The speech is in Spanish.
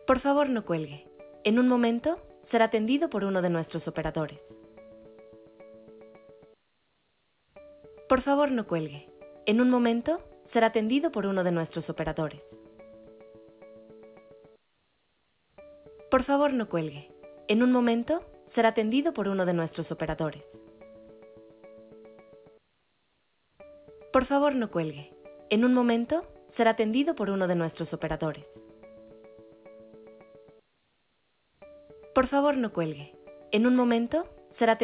Por favor, no cuelgue. En un momento, será atendido por uno de nuestros operadores. Por favor, no cuelgue. En un momento, será atendido por uno de nuestros operadores. Por favor, no cuelgue. En un momento, será atendido por uno de nuestros operadores. Por favor, no cuelgue. En un momento, será atendido por uno de nuestros operadores. Por favor, no cuelgue. En un momento, será atendido